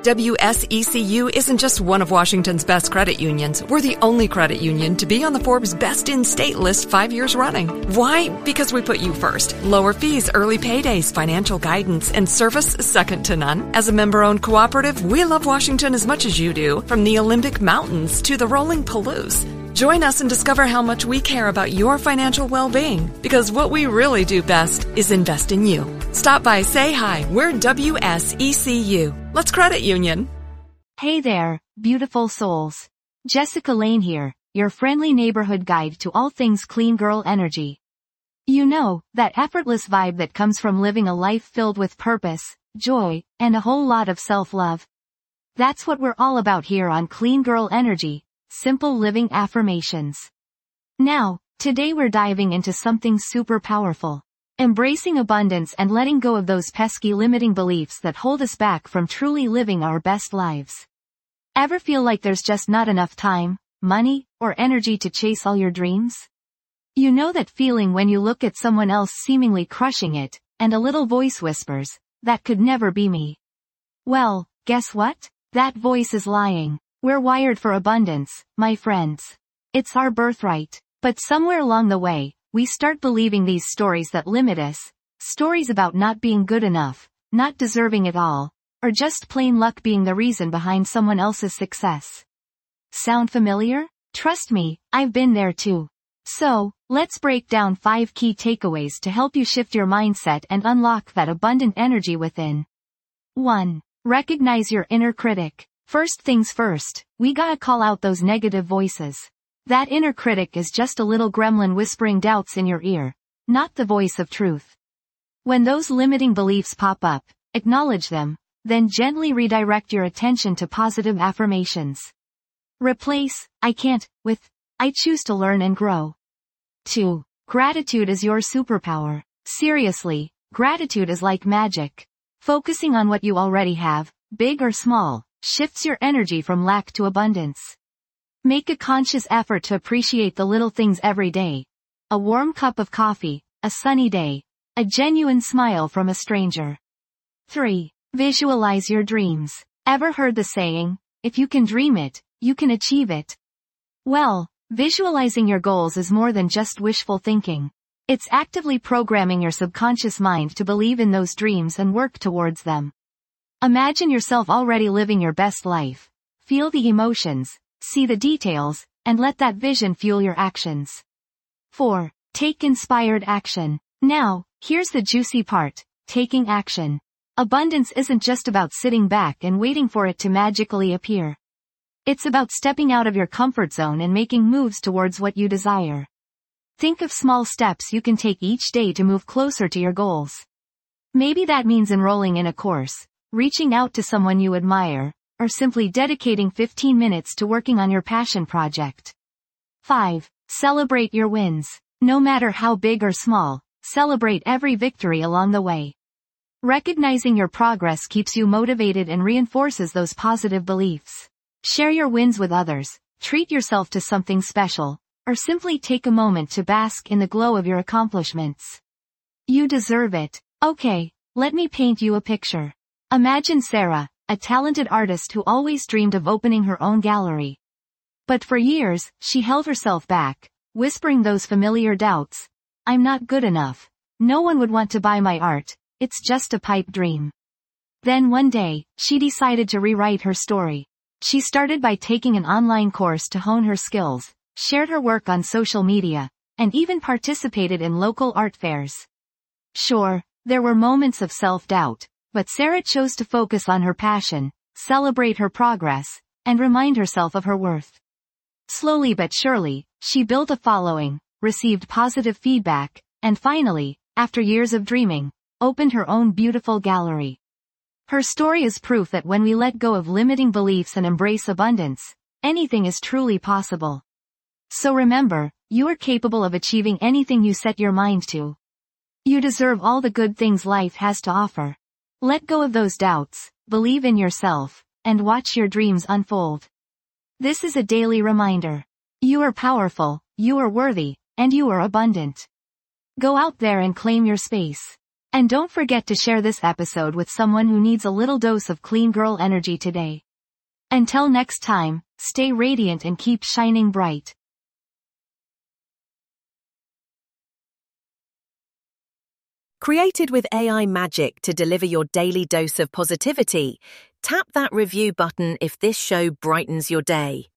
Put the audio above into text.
WSECU isn't just one of Washington's best credit unions. We're the only credit union to be on the Forbes Best in State list 5 years running. Why? Because we put you first. Lower fees, early paydays, financial guidance, and service second to none. As a member-owned cooperative, we love Washington as much as you do, from the Olympic Mountains to the rolling Palouse. Join us and discover how much we care about your financial well-being, because what we really do best is invest in you. Stop by, say hi. We're WSECU. Let's credit union. Hey there, beautiful souls. Jessica Lane here, your friendly neighborhood guide to all things clean girl energy. You know, that effortless vibe that comes from living a life filled with purpose, joy, and a whole lot of self-love. That's what we're all about here on Clean Girl Energy. Simple living affirmations. Now, today we're diving into something super powerful. Embracing abundance and letting go of those pesky limiting beliefs that hold us back from truly living our best lives. Ever feel like there's just not enough time, money, or energy to chase all your dreams? You know that feeling when you look at someone else seemingly crushing it, and a little voice whispers, "That could never be me." Well, guess what? That voice is lying. We're wired for abundance, my friends. It's our birthright. But somewhere along the way, we start believing these stories that limit us. Stories about not being good enough, not deserving it all, or just plain luck being the reason behind someone else's success. Sound familiar? Trust me, I've been there too. So, let's break down 5 key takeaways to help you shift your mindset and unlock that abundant energy within. 1. Recognize your inner critic. First things first, we gotta call out those negative voices. That inner critic is just a little gremlin whispering doubts in your ear, not the voice of truth. When those limiting beliefs pop up, acknowledge them, then gently redirect your attention to positive affirmations. Replace, "I can't," with, "I choose to learn and grow." 2. Gratitude is your superpower. Seriously, gratitude is like magic. Focusing on what you already have, big or small, shifts your energy from lack to abundance. Make a conscious effort to appreciate the little things every day. A warm cup of coffee, a sunny day, a genuine smile from a stranger. 3. Visualize your dreams. Ever heard the saying, "If you can dream it, you can achieve it"? Well, visualizing your goals is more than just wishful thinking. It's actively programming your subconscious mind to believe in those dreams and work towards them. Imagine yourself already living your best life. Feel the emotions, see the details, and let that vision fuel your actions. 4. Take inspired action. Now, here's the juicy part, taking action. Abundance isn't just about sitting back and waiting for it to magically appear. It's about stepping out of your comfort zone and making moves towards what you desire. Think of small steps you can take each day to move closer to your goals. Maybe that means enrolling in a course, reaching out to someone you admire, or simply dedicating 15 minutes to working on your passion project. 5. Celebrate your wins. No matter how big or small, celebrate every victory along the way. Recognizing your progress keeps you motivated and reinforces those positive beliefs. Share your wins with others, treat yourself to something special, or simply take a moment to bask in the glow of your accomplishments. You deserve it. Okay, let me paint you a picture. Imagine Sarah, a talented artist who always dreamed of opening her own gallery. But for years, she held herself back, whispering those familiar doubts. "I'm not good enough. No one would want to buy my art. It's just a pipe dream." Then one day, she decided to rewrite her story. She started by taking an online course to hone her skills, shared her work on social media, and even participated in local art fairs. Sure, there were moments of self-doubt, but Sarah chose to focus on her passion, celebrate her progress, and remind herself of her worth. Slowly but surely, she built a following, received positive feedback, and finally, after years of dreaming, opened her own beautiful gallery. Her story is proof that when we let go of limiting beliefs and embrace abundance, anything is truly possible. So remember, you are capable of achieving anything you set your mind to. You deserve all the good things life has to offer. Let go of those doubts, believe in yourself, and watch your dreams unfold. This is a daily reminder. You are powerful, you are worthy, and you are abundant. Go out there and claim your space. And don't forget to share this episode with someone who needs a little dose of clean girl energy today. Until next time, stay radiant and keep shining bright. Created with AI magic to deliver your daily dose of positivity, tap that review button if this show brightens your day.